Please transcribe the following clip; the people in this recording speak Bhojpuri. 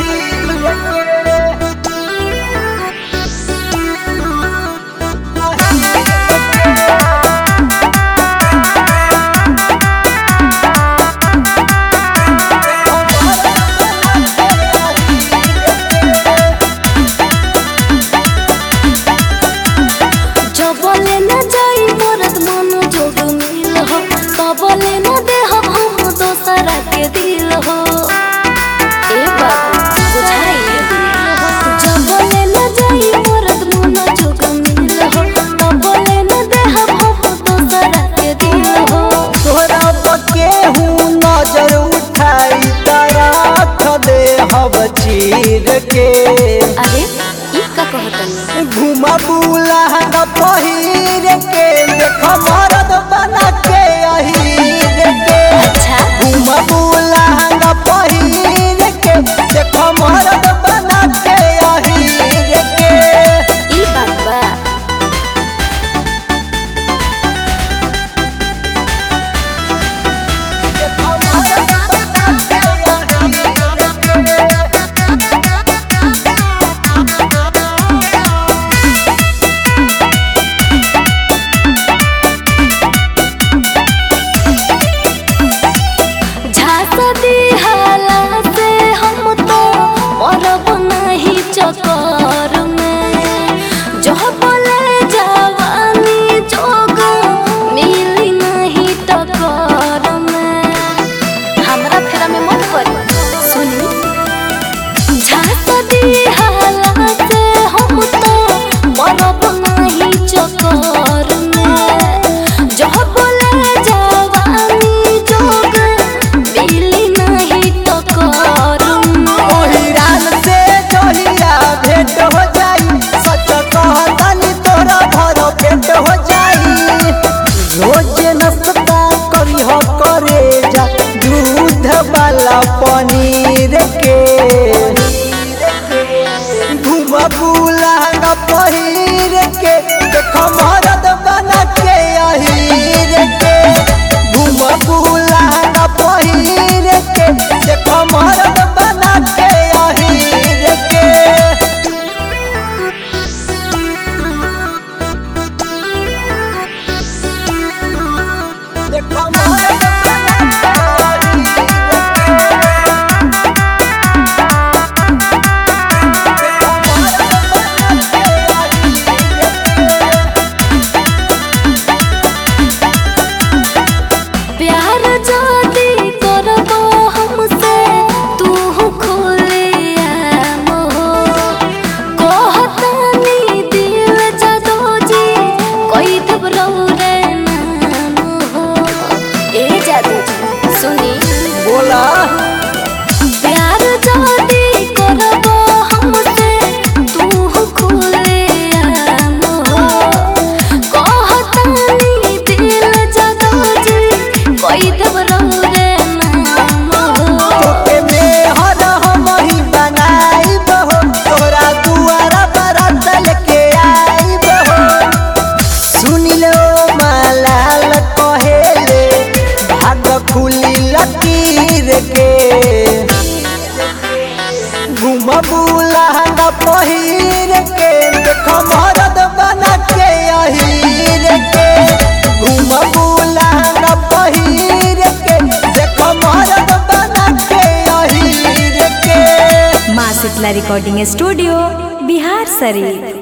बोले न जाई मोरत मन जोग मिल हो बोले न दे हम दोसरा के दिल हो ए बाबू बुझाई जब बोले न जाई मोरत मन जोग मिल हो बोले न दे हम दोसरा के दिल हो तोरा बके हूँ नजर उठाई तरफ दे हब चीर के। अरे ई का कहतनी घुमा बुला पहिर के देख मरद बना के अहीर के। अच्छा घुमा बुला पहिर के देख मरद बना के अहीर के। ई बात बा चक्कर में जो बोले जवानी जोग मिली नहीं टक्कर में हमरा फेरा में मन कर सुनी झांस दी हालत से हम तो मरब नहीं चक्कर में जो बोले जवानी जोग मिली नहीं टक्कर भेंट हो जाई सच कहतानी तोरा भर भेंट हो जाई। रोज नाश्ता करी हो करे जा दूध वाला पनीर के। घुमा बुला पहिर के देख मरद बना के अहीर के। घुमा बुला पहिर के देख मरद बना के अहीर के। प्यार जादी करबो हमसे तू खोले कहतानी दिल जदो जी कोई धबरो रे नाम हो। ए जादू जी सुनी बोला प्यार जादी करबो हमसे तू खोले कहतानी दिल जदो जी कोई धबरो रे नाम हो। तोके मेहर हम ही बनाइब हो तोरा दुआरा बरात लेके आइब हो। सुन लो मलाल कहेले भाग खुली लकीर के। घुम बुला पहिर के देख मरद बना के अहीर के। घुम बुला पहिर के देख मरद बना के अहीर के। माँ शीतला रिकॉर्डिंग स्टूडियो बिहार शरीफ।